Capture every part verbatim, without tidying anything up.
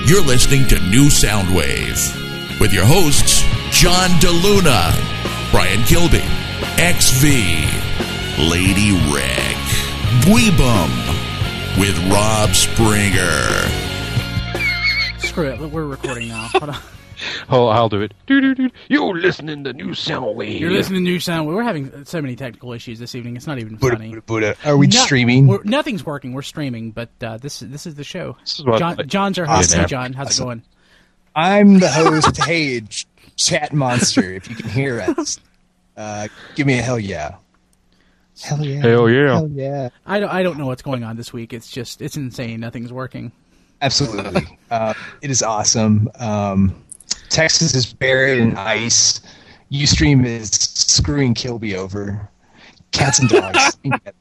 You're listening to New Soundwave with your hosts, John DeLuna, Brian Kilby, X V, Lady Rick, Dweebum, with Rob Springer. Screw it, we're recording now. Hold on. Oh, I'll do it. You're listening to New Soundwave. You're listening to New Soundwave. We're having so many technical issues this evening. It's not even funny. Buddha, Buddha. Are we no, streaming? We're, nothing's working. We're streaming, but uh, this is this is the show. This is what John, I, John's our host. Awesome. Hey, John, how's awesome. it going? I'm the host. Hey, Chat Monster. If you can hear us, uh, give me a hell yeah. Hell yeah. Hell yeah. Hell yeah. I don't. I don't know what's going on this week. It's just it's insane. Nothing's working. Absolutely. uh, it is awesome. Um, Texas is buried in ice. Ustream is screwing Kilby over. Cats and dogs.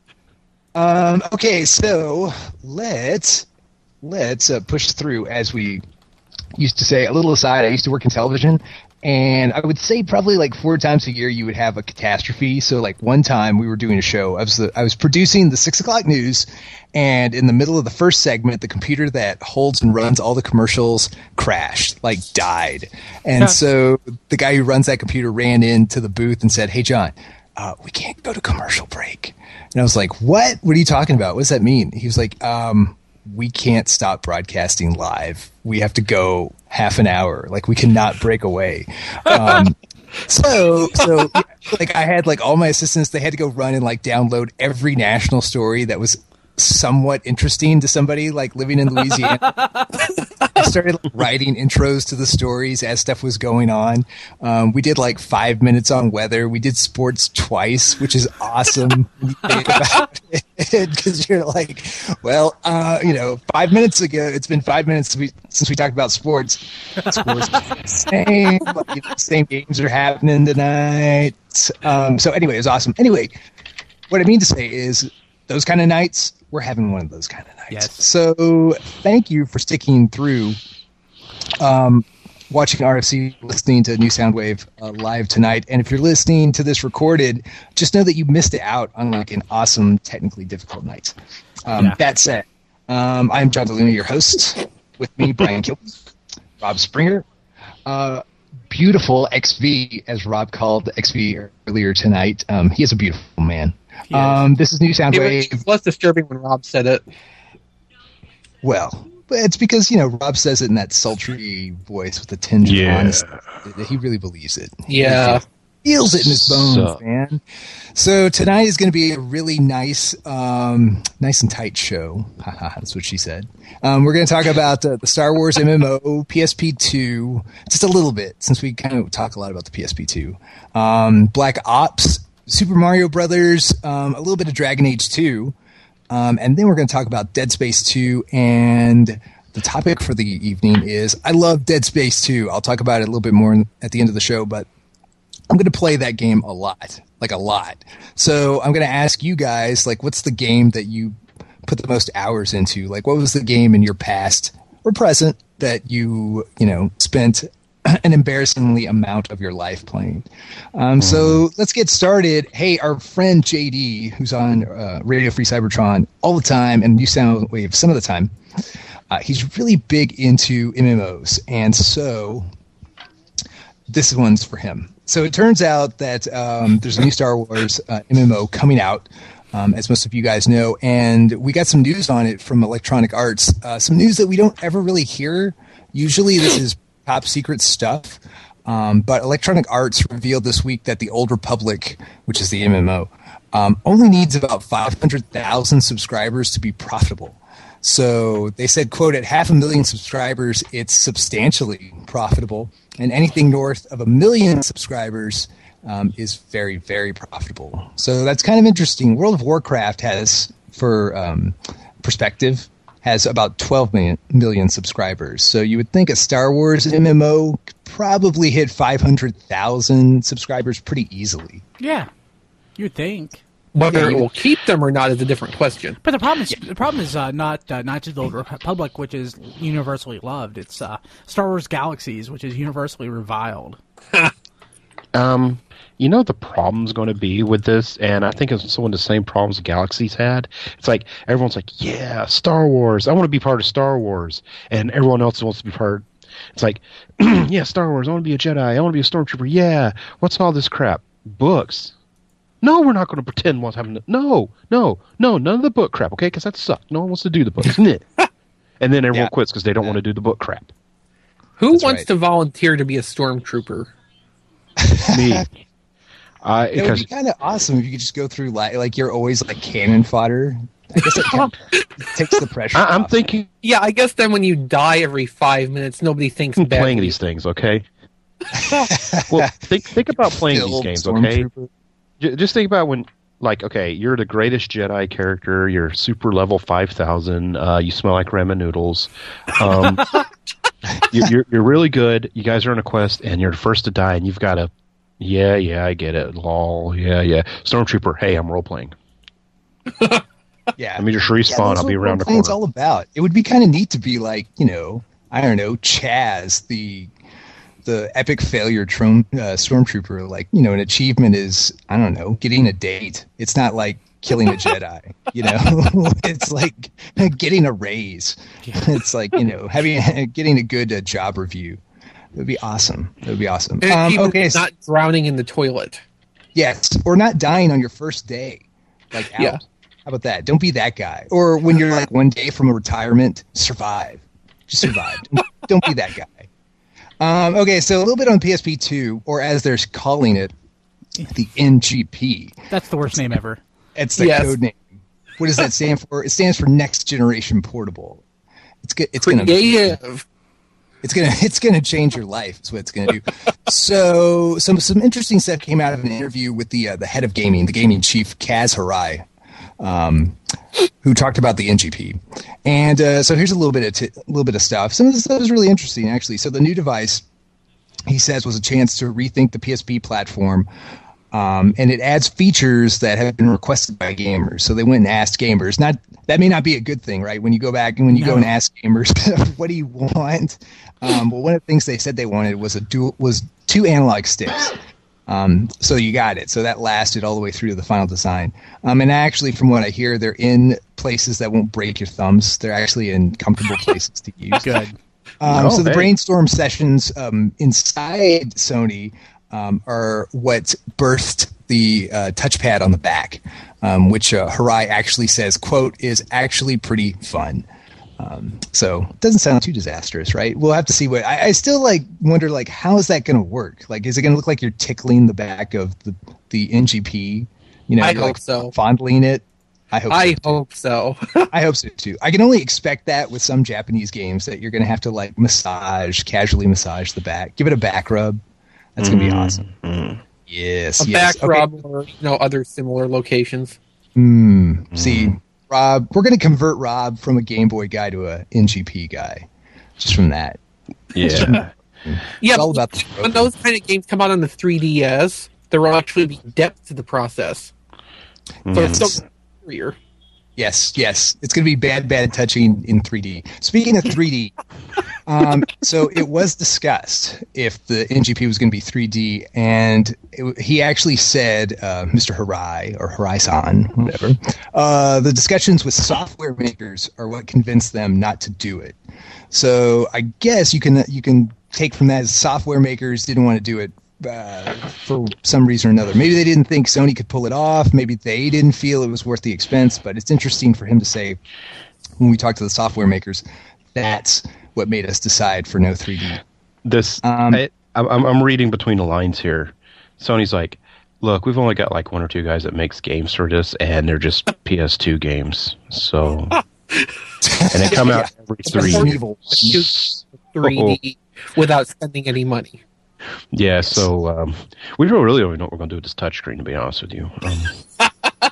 um, okay, so let's let's uh, push through. As we used to say, a little aside, I used to work in television, and I would say probably like four times a year you would have a catastrophe. So like one time we were doing a show. I was the, I was producing the six o'clock news, and in the middle of the first segment, the computer that holds and runs all the commercials crashed, like died. And so the guy who runs that computer ran into the booth and said, "Hey, John, uh, we can't go to commercial break." And I was like, "What? What are you talking about? What does that mean?" He was like, um, we can't stop broadcasting live. We have to go half an hour. Like, we cannot break away. Um, so, so yeah, like, I had like all my assistants, they had to go run and like download every national story that was somewhat interesting to somebody like living in Louisiana. I started like, writing intros to the stories as stuff was going on. Um, we did like five minutes on weather. We did sports twice, which is awesome. Because you're like, well, uh, you know, five minutes ago, it's been five minutes since we, since we talked about sports. Sports same, like, you know, same games are happening tonight. Um, so anyway, it was awesome. Anyway, what I mean to say is those kind of nights, we're having one of those kind of nights. Yes. So thank you for sticking through, um, watching R F C, listening to New Soundwave uh, live tonight. And if you're listening to this recorded, just know that you missed it out on like an awesome, technically difficult night. Um, yeah. That said, um, I'm John DeLuna, your host. With me, Brian Kilby, Rob Springer, uh, beautiful X V, as Rob called X V earlier tonight. Um, he is a beautiful man. Um, this is New Soundwave. It was less disturbing when Rob said it. Well, it's because, you know, Rob says it in that sultry voice with a tinge of Yeah. honesty. He really believes it. Yeah. He feels it in his bones, So- man. So tonight is going to be a really nice, um, nice and tight show. Haha, that's what she said. Um, we're going to talk about uh, the Star Wars M M O, P S P two, just a little bit, since we kind of talk a lot about the P S P two. Um, Black Ops, Super Mario Brothers, um, a little bit of Dragon Age two, um, and then we're going to talk about Dead Space two, and the topic for the evening is, I love Dead Space two. I'll talk about it a little bit more at the end of the show, but I'm going to play that game a lot, like a lot. So I'm going to ask you guys, like, what's the game that you put the most hours into? Like, what was the game in your past or present that you, you know, spent an embarrassingly amount of your life playing? Um, so let's get started. Hey, our friend J D, who's on uh, Radio Free Cybertron all the time and New Soundwave some of the time, uh, he's really big into M M Os. And so this one's for him. So it turns out that um, there's a new Star Wars uh, M M O coming out, um, as most of you guys know, and we got some news on it from Electronic Arts. Uh, some news that we don't ever really hear. Usually this is top secret stuff, um, but Electronic Arts revealed this week that the Old Republic, which is the M M O, um, only needs about five hundred thousand subscribers to be profitable. So they said, quote, at half a million subscribers, it's substantially profitable. And anything north of a million subscribers um, is very, very profitable. So that's kind of interesting. World of Warcraft has, for um, perspective, has about twelve million, million subscribers. So you would think a Star Wars M M O could probably hit five hundred thousand subscribers pretty easily. Yeah, you'd think. Whether Yeah, it you- will keep them or not is a different question. But the problem is the problem is uh, not uh, not just the Old Republic, which is universally loved. It's uh, Star Wars Galaxies, which is universally reviled. Um, you know the problem's going to be with this, and I think it's some of the same problems Galaxy's had. It's like everyone's like, "Yeah, Star Wars. I want to be part of Star Wars," and everyone else wants to be part. It's like, "Yeah, Star Wars. I want to be a Jedi. I want to be a Stormtrooper. Yeah, what's all this crap? Books? No, we're not going to pretend what's happening. No, no, no, none of the book crap. Okay, because that sucks. No one wants to do the books, and then everyone Yeah. quits because they don't Yeah. want to do the book crap. Who That's wants right. to volunteer to be a stormtrooper? Me, I It would because be kind of awesome if you could just go through like like you're always like cannon fodder. I guess it kind of takes the pressure. I, I'm off. thinking Yeah, I guess then when you die every five minutes, nobody thinks I'm bad. playing these things, okay? Well, think think about playing these Still games, okay? Stormtrooper. J- just think about when, like, okay, you're the greatest Jedi character. You're super level five thousand. Uh, you smell like ramen noodles. Um, you're, you're you're really good. You guys are on a quest, and you're the first to die, and you've got to. Yeah, yeah, I get it. Lol. Yeah, yeah. Stormtrooper. Hey, I'm role playing. Yeah. Let me just Yeah, respawn. that's I'll be what around the role-playing's corner. all about. It would be kind of neat to be like, you know, I don't know, Chaz, the the epic failure trom- uh, stormtrooper. Like, you know, an achievement is, I don't know, getting a date. It's not like killing a Jedi. You know, it's like getting a raise. It's like, you know, having getting a good uh, job review. It would be awesome. It would be awesome. And Um, even okay, so- not drowning in the toilet. yes, or not dying on your first day. Like, out. Yeah. How about that? Don't be that guy. Or when you're like one day from a retirement, survive. Just survive. don't, don't be that guy. Um, okay, so a little bit on P S P two, or as they're calling it, the N G P. That's the worst name ever. It's the Yes. code name. What does that stand for? It stands for Next Generation Portable. It's good. It's gonna. Creative. It's gonna it's gonna change your life. Is what it's gonna do. So some some interesting stuff came out of an interview with the uh, the head of gaming, the gaming chief Kaz Hirai, um, who talked about the N G P. And uh, so here's a little bit of t- a little bit of stuff. Some of the stuff is really interesting, actually. So the new device, he says, was a chance to rethink the P S P platform. Um, and it adds features that have been requested by gamers. So they went and asked gamers. Not that may not be a good thing, right? When you go back and when you No. go and ask gamers, what do you want? Um, but one of the things they said they wanted was a dual was two analog sticks. Um, so you got it. So that lasted all the way through to the final design. Um, and actually, from what I hear, they're in places that won't break your thumbs. They're actually in comfortable places to use. Good. Um, Oh, so the hey. brainstorm sessions um, inside Sony um, are what birthed the uh, touchpad on the back, um, which uh, Hirai actually says, quote, is actually pretty fun. Um, so it doesn't sound too disastrous, right? We'll have to see what I, I still like wonder, like, how is that going to work? Like, is it going to look like you're tickling the back of the, the N G P? You know, I you're, hope like so. fondling it. I hope I so. hope so. I hope so too. I can only expect that with some Japanese games that you're going to have to like massage, casually massage the back, give it a back rub. That's going to be awesome. Yes, A yes. back rub or you know other similar locations. Mm. See, Rob, we're going to convert Rob from a Game Boy guy to a N G P guy, just from that. Yeah. Yeah, all but about the when those kind of games come out on the three D S, there will actually be depth to the process. So it's Yes. still superior. Yes, yes. It's going to be bad, bad touching in three D. Speaking of three D, um, so it was discussed if the N G P was going to be three D, and it, he actually said, uh, Mister Hirai, or Hirai-san, whatever, uh, the discussions with software makers are what convinced them not to do it. So I guess you can you can take from that as software makers didn't want to do it uh, for some reason or another. Maybe they didn't think Sony could pull it off. Maybe they didn't feel it was worth the expense. But it's interesting for him to say, when we talk to the software makers, that's what made us decide for no three D. This Um, I, I'm, I'm reading between the lines here. Sony's like, look, we've only got like one or two guys that makes games for this, and they're just P S two games. So, and they come out every three Resident years. Evil. three D without spending any money. Yeah, so um, we don't really don't even know what we're going to do with this touchscreen, to be honest with you. Um,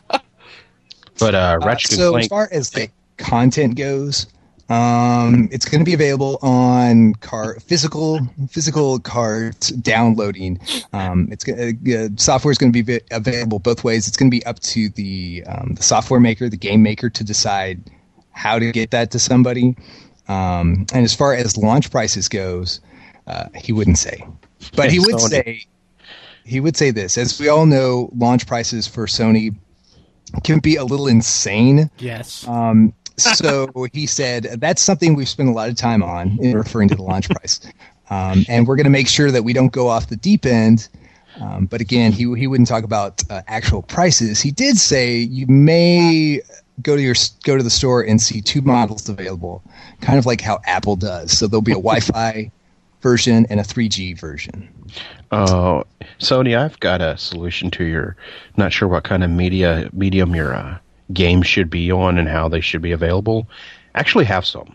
but uh, Uh, Ratchet so and as Clank, far as the content goes, um, it's going to be available on car physical physical cards downloading. Um, it's gonna, uh, software is going to be vi- available both ways. It's going to be up to the um, the software maker, the game maker, to decide how to get that to somebody. Um, and as far as launch prices goes, uh, he wouldn't say, but he would Sony. say he would say this. As we all know, launch prices for Sony can be a little insane. Yes. Um, so he said, that's something we've spent a lot of time on, in referring to the launch price. Um, and we're going to make sure that we don't go off the deep end. Um, but again, he he wouldn't talk about uh, actual prices. He did say you may go to your go to the store and see two models available, kind of like how Apple does. So there'll be a Wi-Fi version and a three G version. Oh, Sony, I've got a solution to your. Not sure what kind of media medium your uh, game should be on and how they should be available. Actually, have some.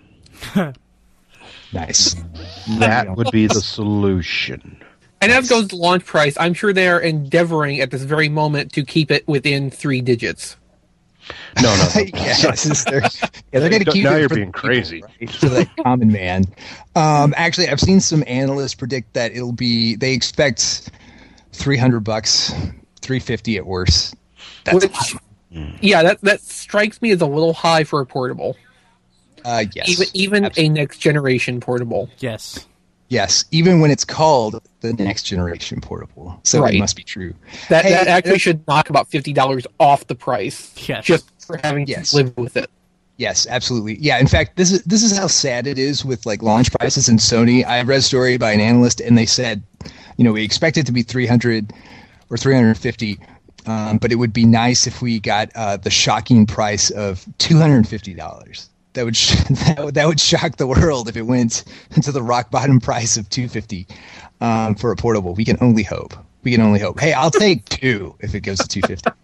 Nice. That would be the solution. And as goes the launch price, I'm sure they're endeavoring at this very moment to keep it within three digits. No, no, no. yes, they're, yeah, they're going to keep now it you're for being the crazy. people, right? For the common man. Um, actually, I've seen some analysts predict that it'll be. They expect three hundred bucks, three fifty at worst. That's Which, yeah, that that strikes me as a little high for a portable. uh, yes, Even even absolutely. a next generation portable. Yes. Yes, even when it's called the next generation portable. So Right. it must be true. That Hey, that actually uh, should knock about fifty dollars off the price. Yes. Just for having Yes. to live with it. Yes, absolutely. Yeah, in fact, this is this is how sad it is with like launch prices in Sony. I read a story by an analyst, and they said, you know, we expect it to be three hundred or three hundred fifty, um, but it would be nice if we got uh, the shocking price of two hundred fifty dollars. That would sh- that would that would shock the world if it went to the rock bottom price of two hundred fifty um, for a portable. We can only hope. We can only hope. Hey, I'll take two if it goes to two hundred fifty.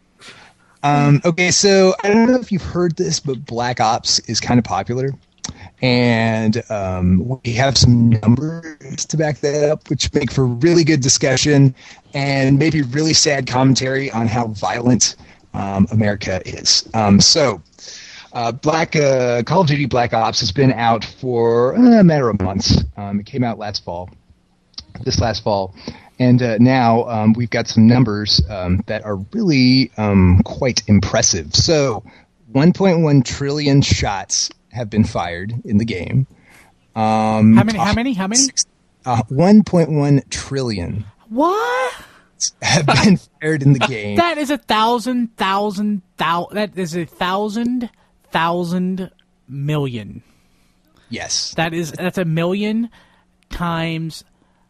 Um, okay, so I don't know if you've heard this, but Black Ops is kind of popular. And um, we have some numbers to back that up, which make for really good discussion and maybe really sad commentary on how violent um, America is. Um, so, uh, Black uh, Call of Duty Black Ops has been out for uh, a matter of months. Um, it came out last fall, this last fall. And uh, now um, we've got some numbers um, that are really um, quite impressive. So one point one trillion shots have been fired in the game. Um, How many? How many? How many? Uh, one point one trillion What? have been fired in the game. That is a thousand, thousand, thou. That is a thousand, thousand million. Yes. That is that's a million times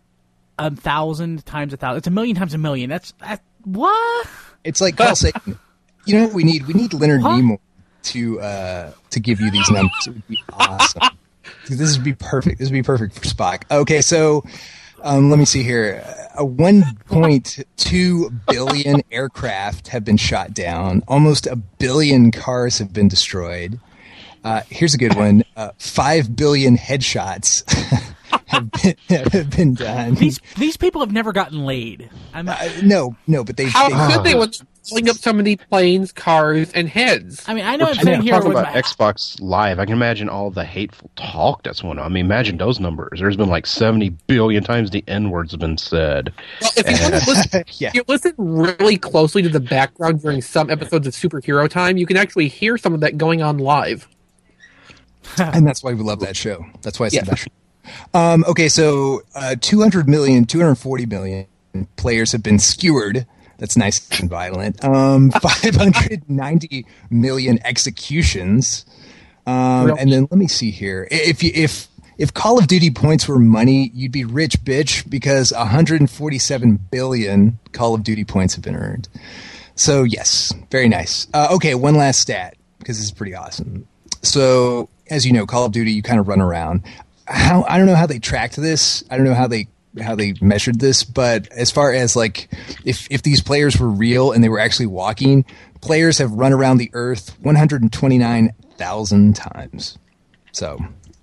a thousand times a thousand. It's a million times a million. That's that, what? It's like Carl Sagan. You know what we need? We need Leonard Huh? Nimoy to uh, to give you these numbers. It would be awesome. This would be perfect. This would be perfect for Spock. Okay, so um, let me see here. A one point two billion aircraft have been shot down. Almost a billion cars have been destroyed. Uh, here's a good one. Uh, Five billion headshots have been have been done. These these people have never gotten laid. I'm Uh, no, no, but they. How they could they when filling up so many planes, cars, and heads? I mean, I know We're I'm sitting here talking with about my, Xbox Live. I can imagine all the hateful talk that's went on. I mean, imagine those numbers. There's been like seventy billion times the N words have been said. Well, if you, listen, Yeah. if you listen really closely to the background during some episodes of Superhero Time, you can actually hear some of that going on live. And that's why we love that show. That's why it's Yeah. the best show. Um, okay, so uh, two hundred million, two hundred forty million players have been skewered. That's nice and violent. Um, five hundred ninety million executions. Um, Real- and then let me see here. If you, if if Call of Duty points were money, you'd be rich, bitch, because one hundred forty-seven billion Call of Duty points have been earned. So yes, very nice. Uh, okay, one last stat because this is pretty awesome. So as you know, Call of Duty, you kind of run around. How I don't know how they tracked this. I don't know how they how they measured this, but as far as like if if these players were real and they were actually walking, players have run around the Earth one hundred twenty-nine thousand times. So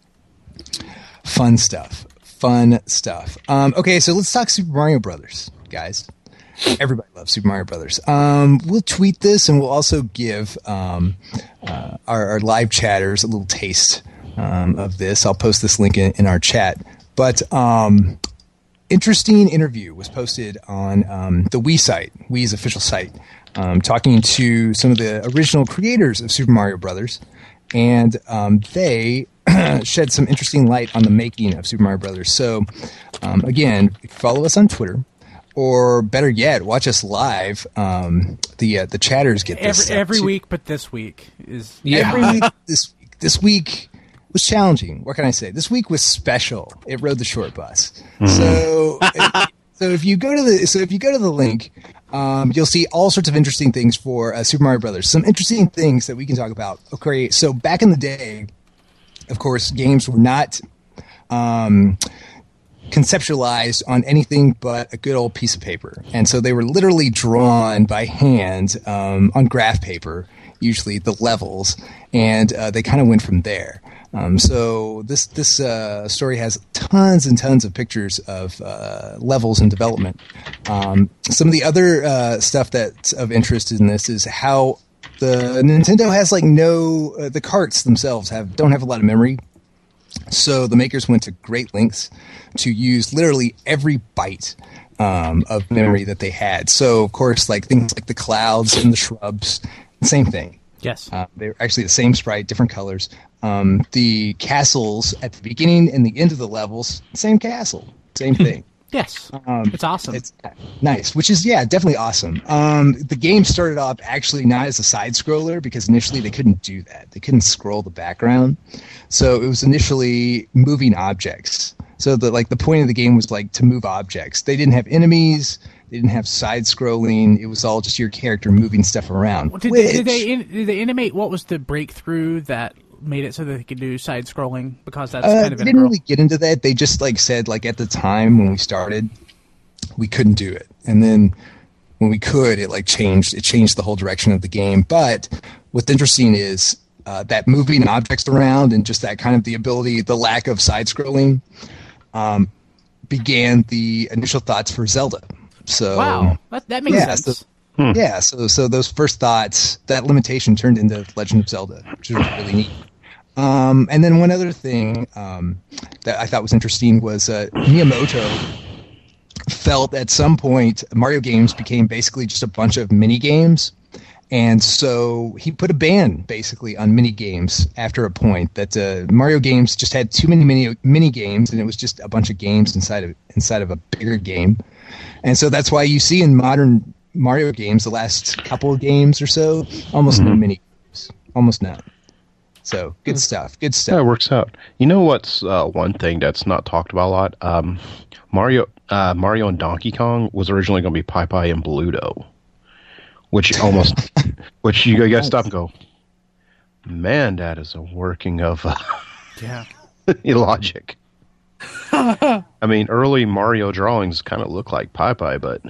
fun stuff. Fun stuff. Um, okay, so let's talk Super Mario Brothers, guys. Everybody loves Super Mario Brothers. Um, we'll tweet this, and we'll also give um, uh, our, our live chatters a little taste um, of this. I'll post this link in, in our chat. But um, interesting interview was posted on um, the Wii site, Wii's official site, um, talking to some of the original creators of Super Mario Brothers, and um, they shed some interesting light on the making of Super Mario Brothers. So, um, again, follow us on Twitter. or better yet, watch us live. Um, the uh, the chatters get this every, stuff every too. week, but this week is Yeah. Every week this week. This week was challenging. What can I say? This week was special. It rode the short bus. So, so if you go to the so if you go to the link, um, you'll see all sorts of interesting things for uh, Super Mario Brothers. Some interesting things that we can talk about. Okay, so back in the day, of course, games were not um, conceptualized on anything but a good old piece of paper, and so they were literally drawn by hand um, on graph paper, usually the levels, and uh, they kind of went from there. Um, so this this uh, story has tons and tons of pictures of uh, levels in development. Um, some of the other uh, stuff that's of interest in this is how the Nintendo has like no uh, the carts themselves have don't have a lot of memory. So the makers went to great lengths to use literally every byte um, of memory that they had. So of course, like things like the clouds and the shrubs, same thing. yes. Uh, they're actually the same sprite, different colors. Um, the castles at the beginning and the end of the levels, same castle, same thing. Yes, Um, it's awesome. It's nice, which is, yeah, definitely awesome. Um, the game started off actually not as a side scroller because initially they couldn't do that. They couldn't scroll the background. So it was initially moving objects. So the like the point of the game was like to move objects. They didn't have enemies. They didn't have side scrolling. It was all just your character moving stuff around. did, which, they, did they in, did they animate what was the breakthrough that made it so that they could do side scrolling? Because that's Uh, kind of they didn't integral. really get into that. They just like said like at the time when we started, we couldn't do it, and then when we could, it like changed. It changed the whole direction of the game. But what's interesting is uh, that moving objects around and just that kind of the ability, the lack of side scrolling, um, began the initial thoughts for Zelda. So Wow, that, that makes yeah, sense. so, yeah, so so those first thoughts, that limitation turned into Legend of Zelda, which is really neat. Um, and then one other thing um, that I thought was interesting was uh, Miyamoto felt at some point Mario games became basically just a bunch of mini games, and so he put a ban basically on mini games after a point that uh, Mario games just had too many mini mini games, and it was just a bunch of games inside of inside of a bigger game, and so that's why you see in modern Mario games, the last couple of games or so, almost no mini games, almost none. So good stuff. Good stuff. Yeah, it works out. You know what's uh, one thing that's not talked about a lot? Um, Mario, uh, Mario and Donkey Kong was originally going to be Pai Pai and Bluto, which almost, which you got to stop and go, man, that is a working of uh, Yeah. logic. I mean, early Mario drawings kind of look like Pai Pai, but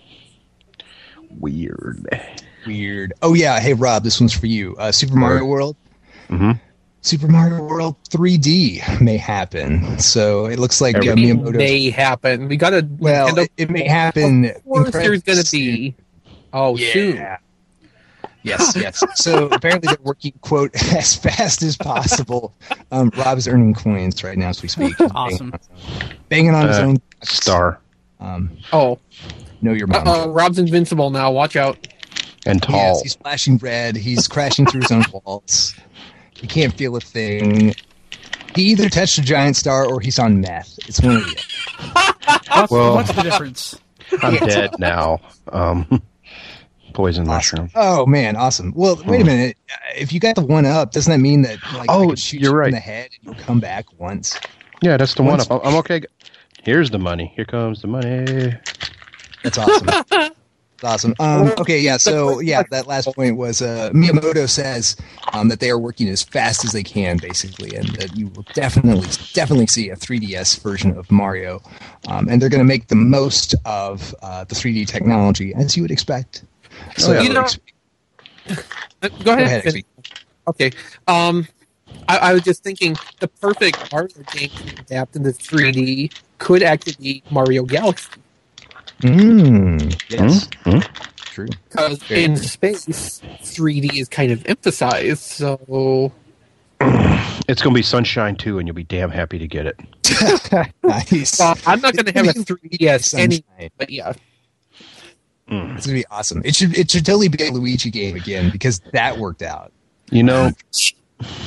weird. Weird. Oh yeah. Hey Rob, this one's for you. Uh, Super Mario World. Mm-hmm. Super Mario World three D may happen. So it looks like uh, Everything Miyamoto. may happen. We got a Well, Nintendo- it, it may happen. Of course, incredibly there's going to soon. be. Oh, soon. Yeah. Yes, yes. So apparently they're working, quote, as fast as possible. Um, Rob's earning coins right now as we speak. He's Awesome. Banging on his Uh, own Star Um, Oh, know your mom. uh-oh, Rob's invincible now. Watch out. and tall. Yes, he's flashing red. He's crashing through his own walls. He can't feel a thing. He either touched a giant star or he's on meth. It's one of the What's, Well- what's the difference? I'm dead now. Um, poison mushroom. Oh man, awesome. Well, wait a minute. If you got the one up, doesn't that mean that like I Oh, could shoot you're you right. in the head and you'll come back once? Yeah, that's the one Once- up. I'm okay. Here's the money. Here comes the money. That's awesome. That's awesome. Um, okay, yeah. So yeah, that last point was uh, Miyamoto says um, that they are working as fast as they can, basically, and that you will definitely, definitely see a three D S version of Mario, um, and they're going to make the most of uh, the three D technology, as you would expect. So, yeah. You know- Uh, Go go ahead. ahead, X P. Okay. Um, I, I was just thinking the perfect Mario game to adapt into three D could actually be Mario Galaxy. Mm, yes, Hmm? true. Because Very in true. space, three D is kind of emphasized. So, It's going to be Sunshine too, and you'll be damn happy to get it. Nice. uh, I'm not going to have a three D S any, Sunshine. but yeah. It's gonna be awesome. It should it should totally be a Luigi game again because that worked out. You know,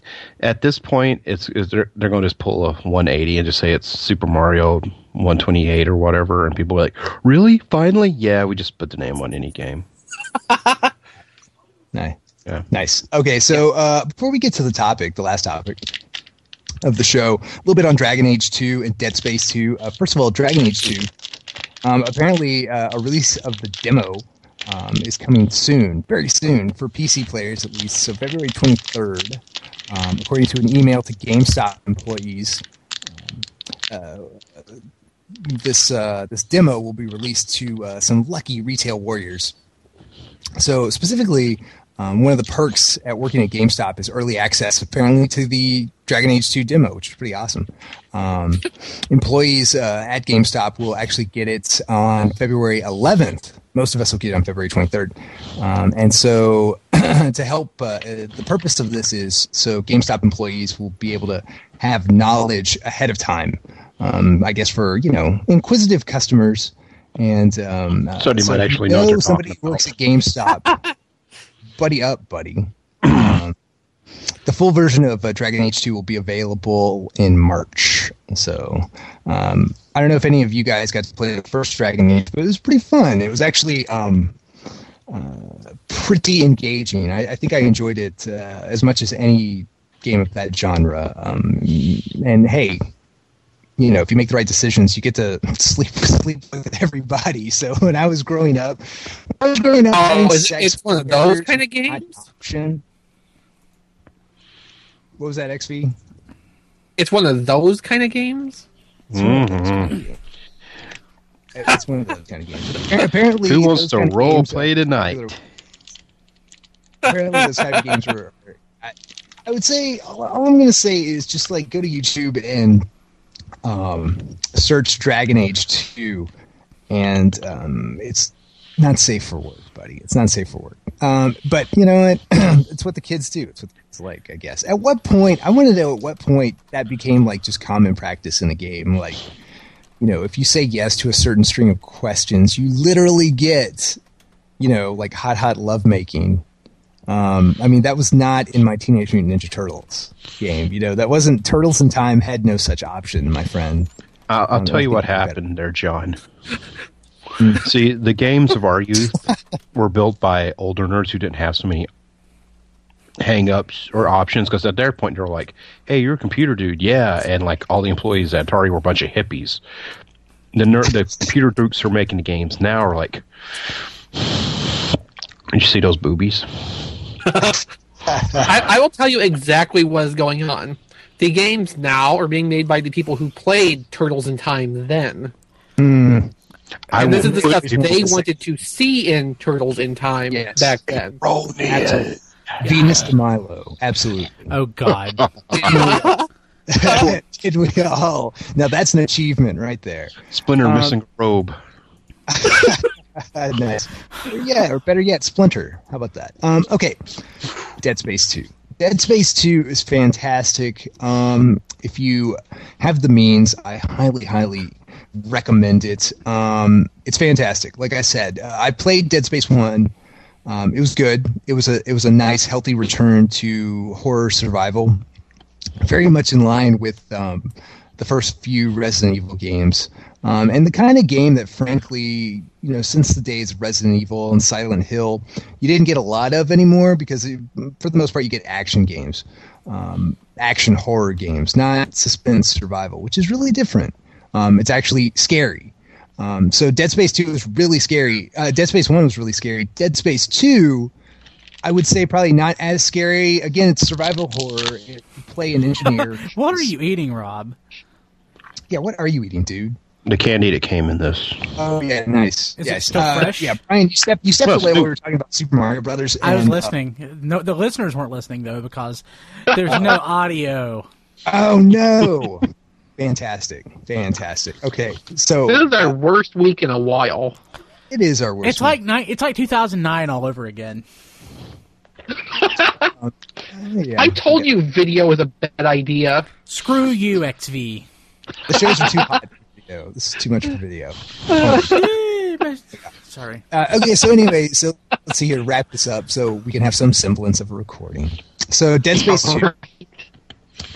at this point, it's, it's they're, they're going to just pull a one eighty and just say it's Super Mario one twenty-eight or whatever, and people are like, really? Finally? Yeah, we just put the name on any game. Nice. Yeah. Nice. Okay, so uh, before we get to the topic, the last topic of the show, a little bit on Dragon Age two and Dead Space two. Uh, first of all, Dragon Age two, um, apparently uh, a release of the demo um, is coming soon, very soon, for P C players at least, so February twenty-third, um, according to an email to GameStop employees. Um, uh, this, uh, this demo will be released to uh, some lucky retail warriors. So specifically, um, one of the perks at working at GameStop is early access, apparently, to the Dragon Age two demo, which is pretty awesome. Um, employees uh, at GameStop will actually get it on February eleventh. Most of us will get it on February twenty-third. Um, and so to help, uh, the purpose of this is so GameStop employees will be able to have knowledge ahead of time, um, I guess, for, you know, inquisitive customers. And um, uh, Somebody so might if actually you know what they're somebody talking who works about. at GameStop. Buddy up, buddy. Um, the full version of uh, Dragon Age two will be available in March. So um, I don't know if any of you guys got to play the first Dragon Age, but it was pretty fun. It was actually um, uh, pretty engaging. I, I think I enjoyed it uh, as much as any game of that genre. Um, and hey, you know, if you make the right decisions, you get to sleep sleep with everybody. So when I was growing up, I was growing up. Oh, having is- sex it's one of with those others, kind of not games? option. What was that, X V? It's one of those kind of games. Mhm. It's one of those kind of games. Apparently, Who wants those to kind of role games play are tonight? popular. Apparently, those type of games were. I, I would say all, all I'm going to say is just like go to YouTube and um, search Dragon Age two, and um, it's not safe for work, buddy. It's not safe for work. Um, but you know what? It's what the kids do. It's what it's like, I guess. At what point? I want to know at what point that became like just common practice in the game. Like, you know, if you say yes to a certain string of questions, you literally get, you know, like hot, hot lovemaking. Um, I mean, that was not in my Teenage Mutant Ninja Turtles game. You know, that wasn't Turtles in Time had no such option, my friend. I'll, I'll Um, tell I you think what you better- happened there, John. See, the games of our youth were built by older nerds who didn't have so many hang-ups or options, because at their point they were like, hey, you're a computer dude, yeah, and like all the employees at Atari were a bunch of hippies. The ner- the computer groups who are making the games now are like, did you see those boobies? I, I will tell you exactly what is going on. The games now are being made by the people who played Turtles in Time then. Mm. I And this is will- the stuff People they say- wanted to see in Turtles in Time Yes. back then. Roll me Absolutely. Venus de Milo. Absolutely. Oh God. Did we all? Now that's an achievement right there. Splinter Um, missing a robe. Uh, nice. Yeah, or better yet, Splinter. How about that? Um, okay, Dead Space two. Dead Space two is fantastic. Um, if you have the means, I highly, highly recommend it. Um, it's fantastic. Like I said, uh, I played Dead Space one. Um, it was good. It was a it was a nice, healthy return to horror survival. Very much in line with um, the first few Resident Evil games. Um, and the kind of game that, frankly, you know, since the days of Resident Evil and Silent Hill, you didn't get a lot of anymore, because it, for the most part, you get action games, um, action horror games, not suspense survival, which is really different. Um, it's actually scary. Um, so Dead Space two was really scary. Uh, Dead Space one was really scary. Dead Space two, I would say probably not as scary. Again, it's survival horror. You play an engineer. What are you eating, Rob? Yeah, what are you eating, dude? The candy that came in this. Oh yeah, nice. Is yeah, it still uh, fresh? Yeah, Brian, you stepped you stepped Well, away when still- we were talking about Super Mario Brothers. I was and, uh, listening. No, the listeners weren't listening though, because there's no audio. oh no! Fantastic, fantastic. Okay, so This is our worst week in a while. it is our worst. It's like ni- it's like two thousand nine all over again. week. Yeah, I told you video is a bad idea. Screw you, X V. the shows are too hot for video. This is too much for video. Sorry. Uh, okay, so anyway, so let's see here. Wrap this up so we can have some semblance of a recording. So Dead Space two.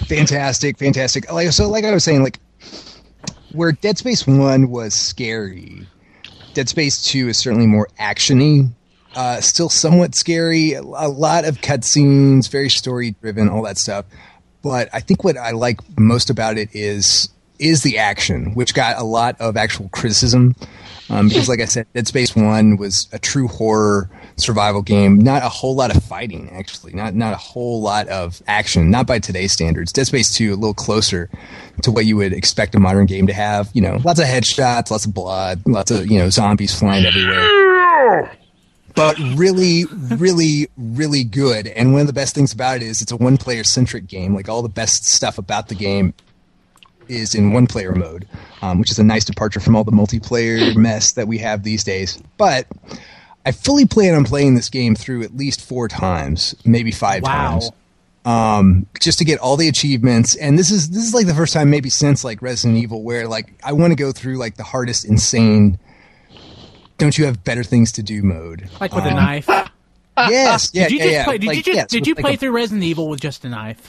fantastic, fantastic. Like so, like I was saying, like where Dead Space One was scary, Dead Space Two is certainly more actiony. Uh, still somewhat scary. A lot of cutscenes, very story driven, all that stuff. But I think what I like most about it is is the action, which got a lot of actual criticism. Um, because, like I said, Dead Space One was a true horror survival game. Not a whole lot of fighting, actually. Not not a whole lot of action. Not by today's standards. Dead Space Two a little closer to what you would expect a modern game to have. You know, lots of headshots, lots of blood, lots of you know zombies flying everywhere. But really, really, really good. And one of the best things about it is it's a one-player centric game. Like all the best stuff about the game is in one-player mode, um, which is a nice departure from all the multiplayer mess that we have these days. But I fully plan on playing this game through at least four times, maybe five Wow. times, um, just to get all the achievements. And this is this is like the first time, maybe since like Resident Evil, where like I want to go through like the hardest, insane. Don't you have better things to do mode? Like with a Um, knife. Yes, yeah, Did you yeah, just yeah. play? Did Like, you just yes, did with, you like, play a- through Resident Evil with just a knife?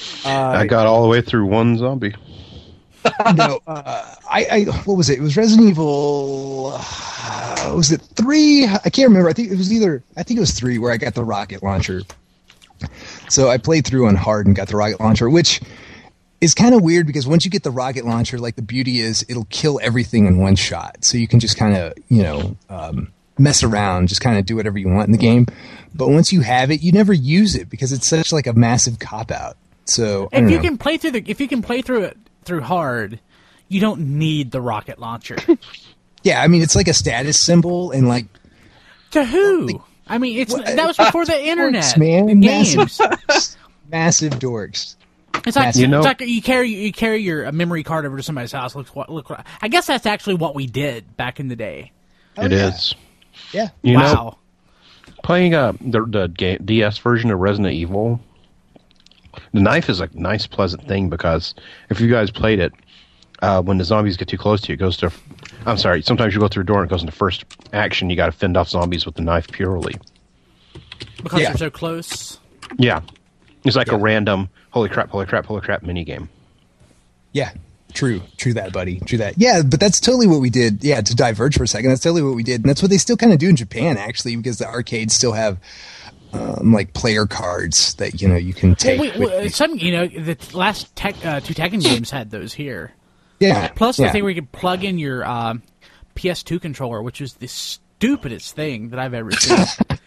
I got all the way through one zombie. no, uh, I, I, what was it? It was Resident Evil. Uh, was it three? I can't remember. I think it was either. I think it was three where I got the rocket launcher. So I played through on hard and got the rocket launcher, which is kind of weird because once you get the rocket launcher, like the beauty is it'll kill everything in one shot. So you can just kind of, you know, um, mess around, just kind of do whatever you want in the game. But once you have it, you never use it because it's such like a massive cop out. So I If don't you know. can play through the if you can play through it through hard, you don't need the rocket launcher. Yeah, I mean it's like a status symbol and like. To who? I mean, it's What? that was before the internet. Dorks, man. and games. Massive, massive dorks. It's like You know- it's like you carry you carry your memory card over to somebody's house. Look what look. What, I guess that's actually what we did back in the day. Oh, It yeah. is. Yeah. You know, wow. playing uh, the the game, D S version of Resident Evil, the knife is a nice, pleasant thing because if you guys played it, uh, when the zombies get too close to you, it goes to. I'm sorry. Sometimes you go through a door and it goes into first action. You got to fend off zombies with the knife purely. Because Yeah. they're so close. Yeah, it's like Yeah. a random holy crap, holy crap, holy crap mini game. Yeah. True. True that, buddy. True that. Yeah, but that's totally what we did. Yeah, to diverge for a second, that's totally what we did. And that's what they still kind of do in Japan, actually, because the arcades still have um, like player cards that, you know, you can take. Wait, with wait, you. some you know the last tech, uh, two Tekken games had those here. Yeah. Plus the yeah. thing where you could plug in your um, P S two controller, which is the stupidest thing that I've ever seen.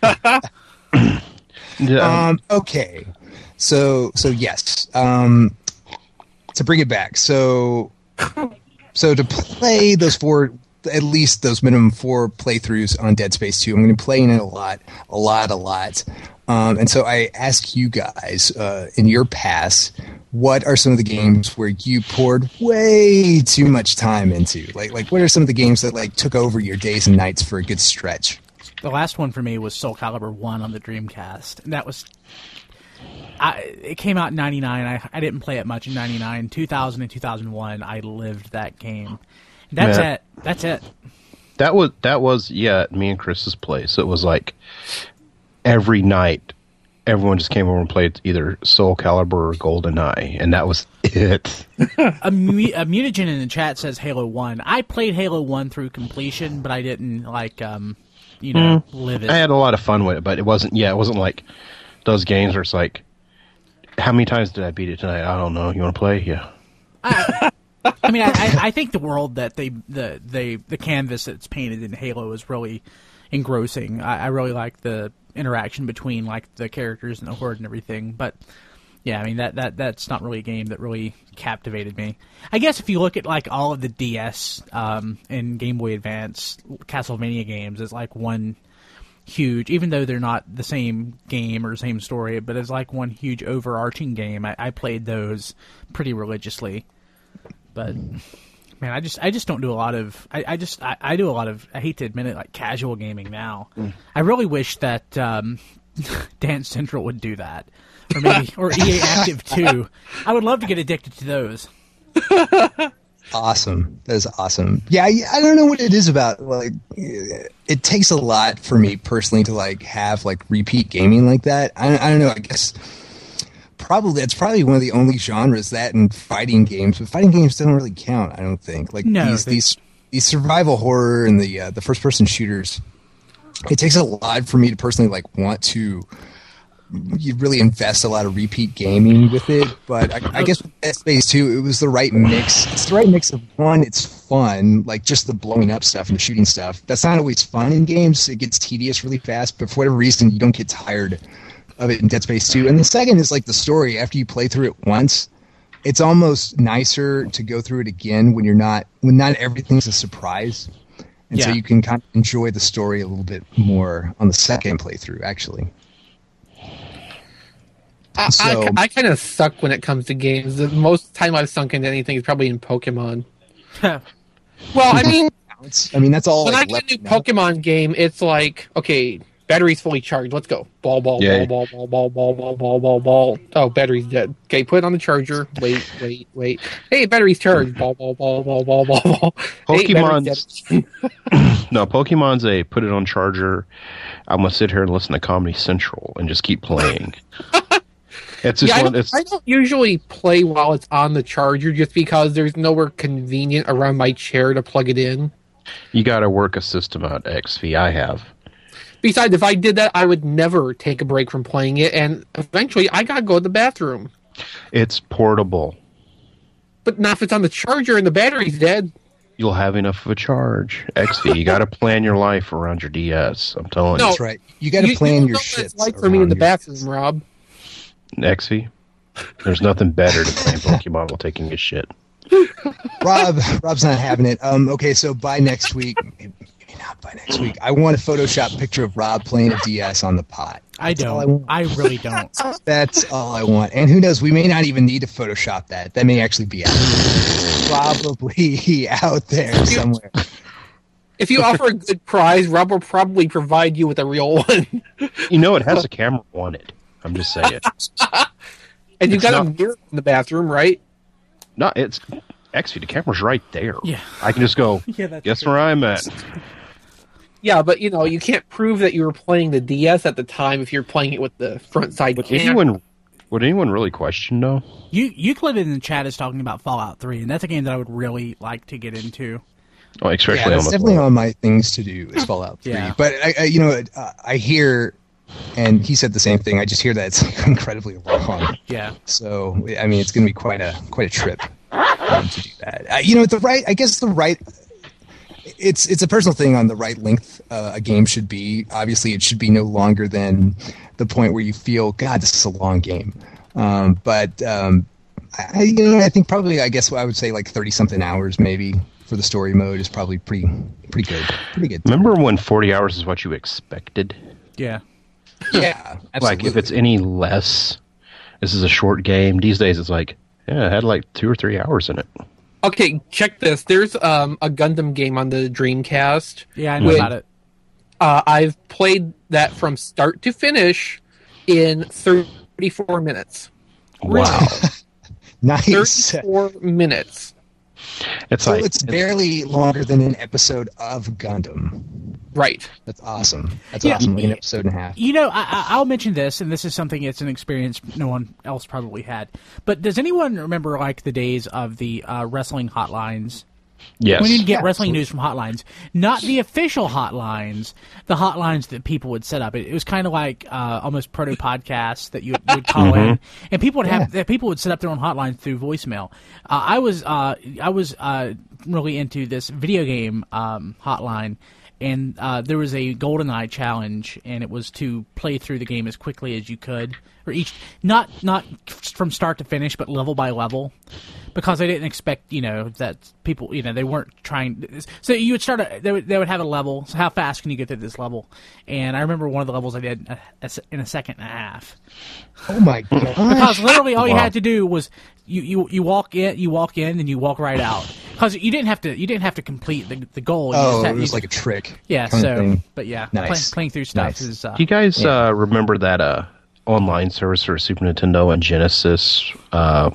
Yeah, um, Um, okay. So, so yes. Um, to bring it back. So, so to play those four, at least those minimum four playthroughs on Dead Space two, I'm going to be playing it a lot, a lot, a lot. Um, and so I ask you guys, uh, in your past, what are some of the games where you poured way too much time into? Like, like what are some of the games that like took over your days and nights for a good stretch? The last one for me was Soul Calibur one on the Dreamcast, and that was. I, it came out in ninety-nine. I, I didn't play it much in ninety-nine. two thousand and two thousand one, I lived that game. That's Man. it. That's it. that was that was yeah, at me and Chris's place. It was like every night, everyone just came over and played either Soul Calibur or GoldenEye, and that was it. A, mu- a mutagen in the chat says Halo one. I played Halo one through completion, but I didn't, like, um, you know, live it. I had a lot of fun with it, but it wasn't. Yeah, it wasn't like those games where it's like, how many times did I beat it tonight? I don't know. You want to play? Yeah. I, I mean, I, I, I think the world that they the they the canvas that's painted in Halo is really engrossing. I, I really like the interaction between like the characters and the horde and everything. But yeah, I mean that, that that's not really a game that really captivated me. I guess if you look at like all of the D S um, and Game Boy Advance Castlevania games, it's like one huge, even though they're not the same game or same story, but it's like one huge overarching game. I, I played those pretty religiously, but man, I just I just don't do a lot of I, I just I, I do a lot of I hate to admit it, like casual gaming now. Mm. I really wish that um, Dance Central would do that, or maybe or E A Active too. I would love to get addicted to those. Awesome. That is awesome. Yeah, I, I don't know what it is about, like, it takes a lot for me personally to, like, have, like, repeat gaming like that. I, I don't know, I guess probably it's probably one of the only genres that in fighting games, but fighting games don't really count. I don't think like No, these they- these these survival horror and the uh, the first person shooters. It takes a lot for me to personally like want to. You really invest a lot of repeat gaming with it, but I, I guess with Dead Space two, it was the right mix. It's the right mix of one, it's fun, like just the blowing up stuff and the shooting stuff. That's not always fun in games. It gets tedious really fast, but for whatever reason, you don't get tired of it in Dead Space two. And the second is like the story. After you play through it once, it's almost nicer to go through it again when you're not when not everything's a surprise, and so Yeah. you can kind of enjoy the story a little bit more on the second playthrough. Actually. I, So- I, I kind of suck when it comes to games. The most time I've sunk into anything is probably in Pokemon. Well, I mean, It's- I mean, that's all. when I like, get a new left now. Pokemon game, it's like, okay, battery's fully charged. Let's go. Ball, ball, Yeah. ball, ball, ball, ball, ball, ball, ball, ball. Oh, battery's dead. Okay, put it on the charger. Wait, wait, wait. Hey, battery's charged. Ball, ball, ball, ball, ball, ball, ball. Hey, battery's Pokemon's dead. no Pokemon's a put it on charger. I'm gonna sit here and listen to Comedy Central and just keep playing. It's just Yeah, I one. don't, It's I don't usually play while it's on the charger just because there's nowhere convenient around my chair to plug it in. you got to work a system out. X V, I have. Besides, if I did that, I would never take a break from playing it, and eventually I gotta go to the bathroom. It's portable. But not if it's on the charger and the battery's dead. You'll have enough of a charge. X V, you got to plan your life around your D S. I'm telling No. That's right. You got to You- plan you don't your know shit. what it's like for me in the bathroom, Rob. you. X V, there's nothing better than playing Pokemon while taking a shit. Rob, Rob's not having it. Um, okay, so by next week, maybe not by next week. I want a Photoshop picture of Rob playing a D S on the pot. I That's all I don't. want. I really don't. That's all I want. And who knows? We may not even need to Photoshop that. That may actually be out. Probably out there somewhere. If you offer a good prize, Rob will probably provide you with a real one. You know, it has a camera on it. I'm just saying. And you It's got a not- mirror in the bathroom, right? No, it's X V. The camera's right there. Yeah. I can just go. Yeah, that's Guess true. where I'm at. Yeah, but you know, you can't prove that you were playing the D S at the time if you're playing it with the front side Would camera. anyone? Would anyone really question though? You Euclid in the chat is talking about Fallout three, and that's a game that I would really like to get into. Oh, especially Yeah, on that's the definitely on my things to do is Fallout three. Yeah. But I, I, you know, uh, I hear, and he said the same thing. I just hear that it's incredibly long. Yeah. So I mean, it's going to be quite a quite a trip um, to do that. Uh, you know, the right. I guess the right. It's it's a personal thing on the right length uh, a game should be. Obviously, it should be no longer than the point where you feel, God, this is a long game. Um, but um, I, you know, I think probably, I guess, I would say like thirty something hours maybe for the story mode is probably pretty pretty good. Pretty good. Remember when forty hours is what you expected? Yeah. Yeah, Like if it's any less, this is a short game. These days, it's like, yeah, it had like two or three hours in it. Okay, check this. There's um, a Gundam game on the Dreamcast. Yeah, I know Wait. about it. Uh, I've played that from start to finish in thirty-four minutes. Wow, nice. thirty-four minutes. it's So like it's barely longer than an episode of Gundam. Right. That's awesome. That's Yeah. awesome. Like an episode and a half. You know, I, I- I'll mention this, and this is something that's an experience no one else probably had. But does anyone remember like the days of the uh, wrestling hotlines? yes. When you get Yeah, wrestling absolutely. news from hotlines, not the official hotlines, the hotlines that people would set up. It, it was kind of like uh, almost proto podcasts that you would, you would call in, and people would have that people would set up their own hotlines through voicemail. Uh, I was uh, I was uh, really into this video game um, hotline. And uh, there was a GoldenEye challenge, and it was to play through the game as quickly as you could, or each not not from start to finish, but level by level, because they didn't expect, you know, that people, you know, they weren't trying. So you would start a, they would they would have a level. So how fast can you get through this level? And I remember one of the levels I did a, a, in a second and a half. Oh my Because gosh. literally all you Wow. had to do was you, you, you walk in, you walk in, and you walk right out. Because you didn't have to you didn't have to complete the, the goal. You Oh, just had, it was you- like a trick. yeah. kind of So, thing. but yeah, Nice. playing, playing through stuff Nice. is. Uh, Do you guys Yeah. uh, remember that uh, online service for Super Nintendo and Genesis? Uh,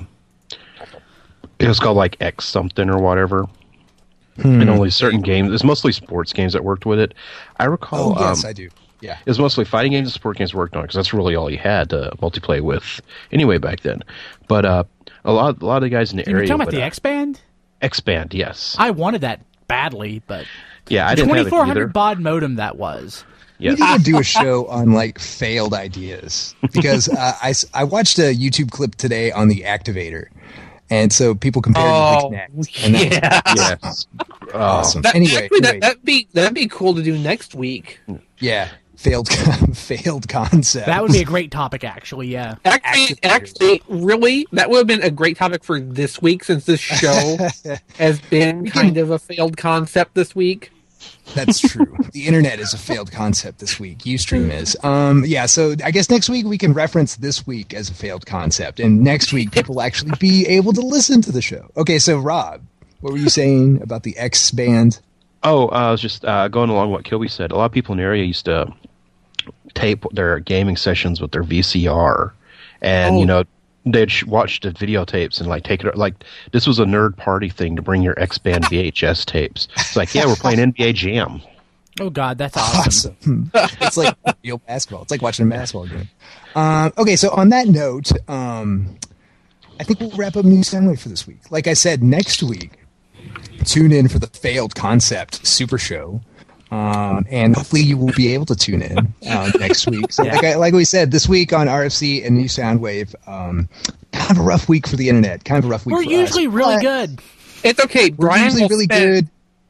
it was called like X something or whatever. Hmm. And only certain games. It's mostly sports games that worked with it. I recall. Oh yes, um, I do. Yeah. It was mostly fighting games and support games worked on because that's really all you had to multiplayer with anyway back then. But uh, a lot, a lot of the guys in the You're area. talking about would, the uh, X-Band? X-Band, yes. I wanted that badly, but Yeah, I didn't have it twenty-four hundred either. baud modem that was. Yes. We need to do a show on like failed ideas because uh, I, s- I watched a YouTube clip today on the Activator, and so people compared Oh, it to the Kinect. And that yeah. Yes. awesome. That, anyway, actually, anyway, that, that'd be that'd be cool to do next week. yeah, failed failed concept. That would be a great topic, actually, yeah. Actually, Activators. actually, really, that would have been a great topic for this week since this show has been kind of a failed concept this week. That's true. The internet is a failed concept this week. Ustream is. Um, yeah, so I guess next week we can reference this week as a failed concept, and next week people will actually be able to listen to the show. Okay, so Rob, what were you saying about the X band? Oh, uh, I was just uh, going along what Kilby said. A lot of people in the area used to tape their gaming sessions with their V C R, and Oh. you know they'd sh- watch the videotapes and like take it. Like this was a nerd party thing to bring your X-Band V H S tapes. It's like, yeah, we're playing N B A Jam. Oh, God, that's awesome. Awesome. It's like real basketball. It's like watching a basketball game. Um, okay, so on that note, um, I think we'll wrap up New Soundwave for this week. Like I said, next week, tune in for the Failed Concept Super Show. Um, and hopefully you will be able to tune in uh, next week. So Yeah. like, I, like we said, this week on R F C and New Soundwave, um, kind of a rough week for the internet. Kind of a rough week We're for usually us. really But good. It's okay. We're Brian usually will really spend, good.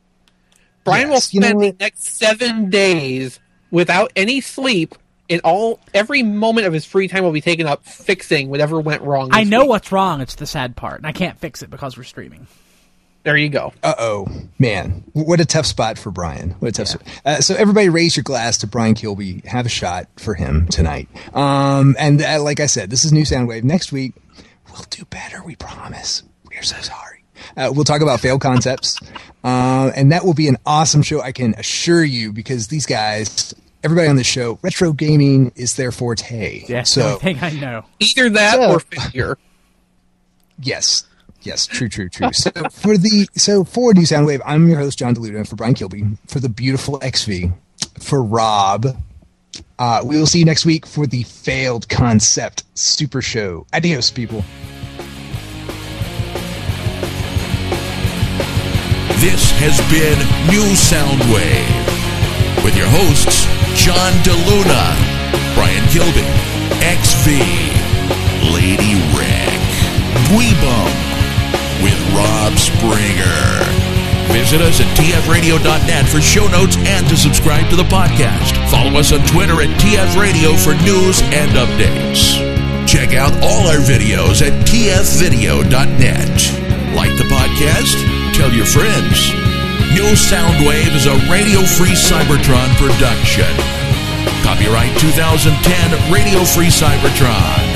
Brian Yes, will you know spend the what? next seven days without any sleep. In all, every moment of his free time will be taken up fixing whatever went wrong. I this know week. what's wrong. It's the sad part, and I can't fix it because we're streaming. There you go. Uh-oh. Man, what a tough spot for Brian. What a tough spot. Uh, so everybody raise your glass to Brian Kilby. Have a shot for him tonight. Um, and uh, like I said, this is New Soundwave. Next week, we'll do better, we promise. We're so sorry. Uh, we'll talk about failed concepts. Uh, and that will be an awesome show, I can assure you, because these guys, everybody on this show, retro gaming is their forte. Yeah, So, I think I know. Either that So- or failure. yes. Yes, true, true, true. So for the so for New Soundwave, I'm your host John DeLuda. For Brian Kilby, for the beautiful X V, for Rob, uh, we will see you next week for the Failed Concept Super Show. Adios, people. This has been New Soundwave with your hosts John DeLuna, Brian Kilby, X V, Lady Rick, Dweebum, with Rob Springer. Visit us at T F radio dot net for show notes and to subscribe to the podcast. Follow us on Twitter at T F Radio for news and updates. Check out all our videos at T F video dot net. Like the podcast? Tell your friends. New Soundwave is a radio-free Cybertron production. Copyright two thousand ten Radio Free Cybertron.